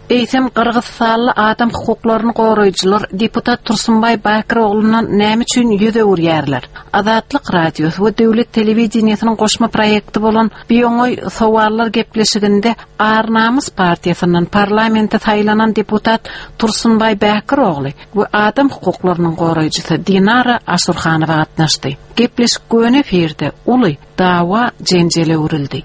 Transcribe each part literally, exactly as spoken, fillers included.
Eýtem Kırgızstanly adam hukuklaryny goraýjylar deputat Tursunbay Bakiroğlu'ndan näme üçin ýüze urýarlar? Azatlyk radiosu we döwlet telewizionynyň goşma proýekti bolan Biyoňoý sowallar gepleşiginde Arnamys partiýasyndan parlamentde saýlanan deputat Tursunbay Bakiroğlu we adam hukuklarynyň goraýjysy Dinara Asurhanowa gatnaşdy. Gepleşik göne firde uly dawa jenjele urildi.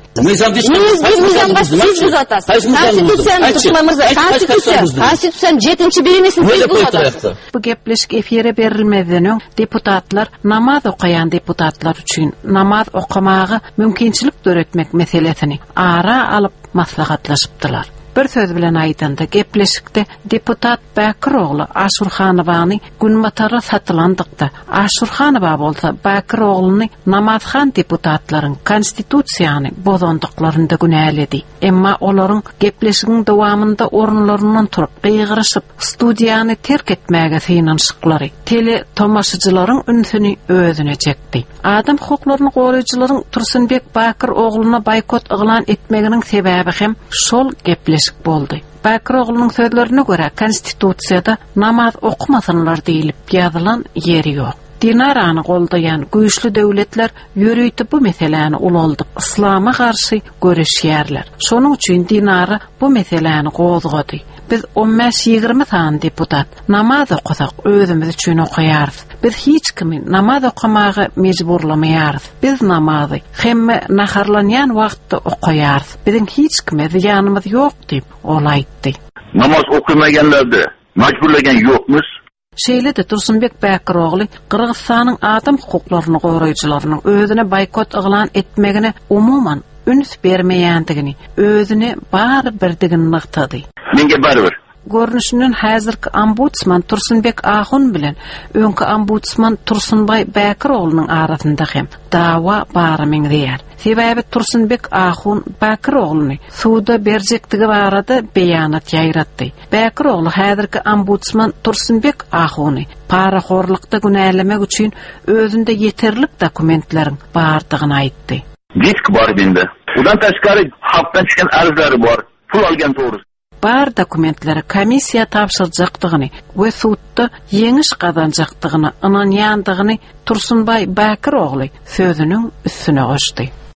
Konstitusiýanyň жетинчи беренесini siz buzatasiz. Bu gepleşik efire berilmeden öň deputatlar namaz okayan deputatlar üçin namaz okamagy mümkinçilik döretmek meselesini ara alıp maslahatlaşypdylar. Bir söz bilen aýdanda gepleşikde deputat Bakiroğlu Aşurhanowany günmatara satylandykda Aşurhanowa bolsa Bakiroğluny namazhan deputatlaryň konstitusiýany bozandyklaryna günäledi. Emma olaryň gepleşigiň dowamında orunlaryndan turup gıýgyryşyp studiýany terk etmäge synanşyklary tele tomaşyjylaryň ünsüni özüne çekdi. Adam hukuklaryny goraýjylaryň Tursunbek Bakiroğluny boykot ýylan etmeginiň sebäbi hem şol gepleşik boldy. Bakiroğlunyň sözlerine görä konstitusiýada namaz okumasynlar diýilip ýazylan ýeri ýok. Dinarany goldayan güýçlü döwletler ýörüýti bu meseleni ulaldyp islama garşy görüşýärler. Şonuň üçin Dinara bu meseleni gozgady. Biz on beş ýygrimi san deputat namaz okusak özümiz üçin okaýarys. Biz hiç kimi namaz okamagy mejburlamaýarys. Biz namazy hemme naharlanýan wagtda okaýarys. Biziň hiç kime ziýanymyz ýok diýip ol aýtdy. Namaz okumaganlarda majburlagan ýokmyz. Şeýle-de Tursunbek Bakiroğlu Kırgızstanyň adam hukuklaryny goraýjylarynyň özüne boykot ýylan etmegine umuman üns bermeýändigini, özüne bar birdigini nykdy. Menge barbyr. Görnüşinden häzirki ombudsman Tursunbek Ahun bilen öňkü ombudsman Tursunbay Bakiroğlunyň arasynda hem dawa bary meňzeýär. Sebäbi Tursunbek Ahun Bakiroğluny suwda berjektigi barada beýanat ýaýratdy. Bakiroğlu häzirki ombudsman Tursunbek Ahuny paraxorlykda günälemek üçin özünde yeterlik dokumentleriň bardygyny aýtdy. Disk bar bende. Udan taşkary halkdan çykan arzlary bar. Pul algan toğrusy. Bar dokumentlere komissiya tapşyrjakdygyny we suwda ýeňiş gazanjakdygyny inanýandygyny Tursunbay Bakiroğlu sözüniň üstüne goşdy.